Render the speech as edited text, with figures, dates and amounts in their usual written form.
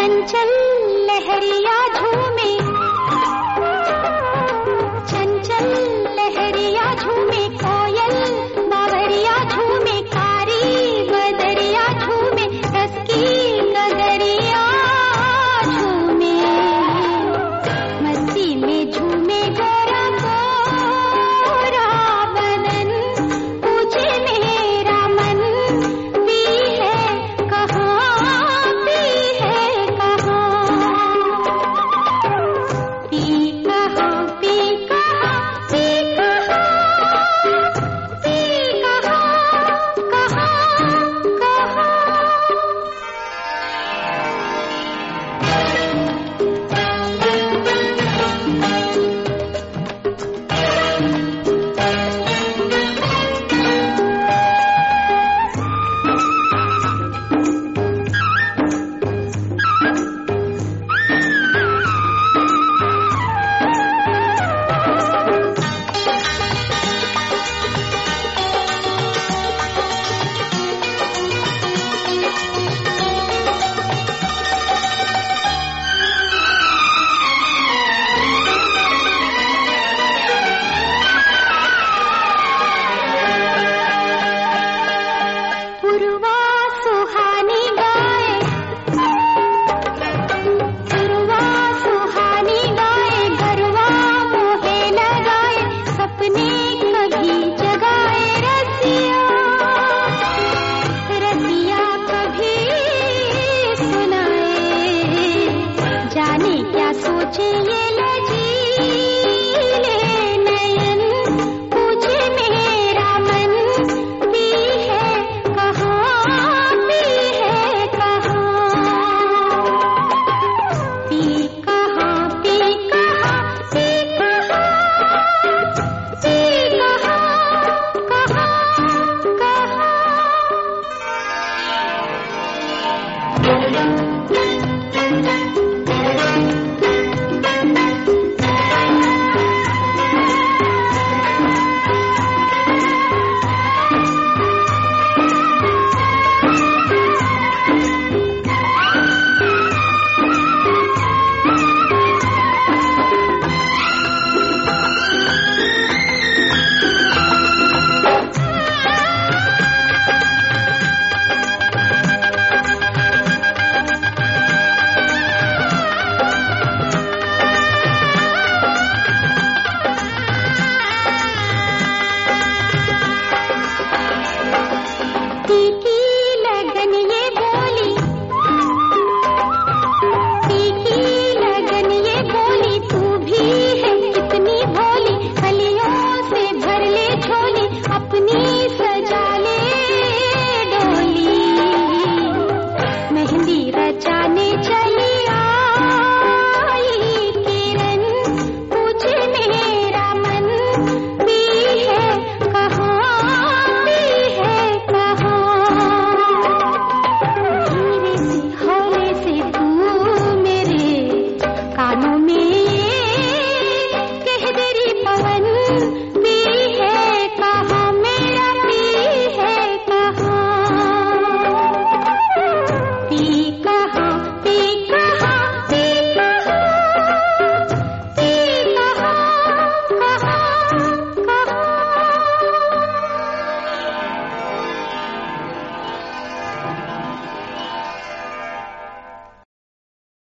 चंचल लहरिया झूमे, चंचल लहरिया झूमे, कोयल बावरिया झूमे, कारी बदरिया झूमे, रस की गगरिया झूमे, मस्ती में झूमे गोरा गोरा बदन, पूछे मेरा मन भी है कहाँ, भी है कहाँ, भी कहाँ, भी कहाँ, भी कहाँ, भी कहाँ, कहाँ, पुरवा सुहानी गाए, पुरवा सुहानी गाए, गरवा मोहे लगाए, सपने कभी जगाए रसिया, रसिया कभी सुनाए, जाने क्या सोचे ये लजीले नयन, पूछे मेरा मन भी है कहाँ, भी है कहाँ, भी कहाँ, भी कहाँ, भी कहाँ, भी कहाँ, तीखी लगन ये बोली, तीखी लगन ये बोली, तू भी है कितनी भोली, कलियों से भर ले झोली, अपनी सजा ले डोली, मेहंदी रचाने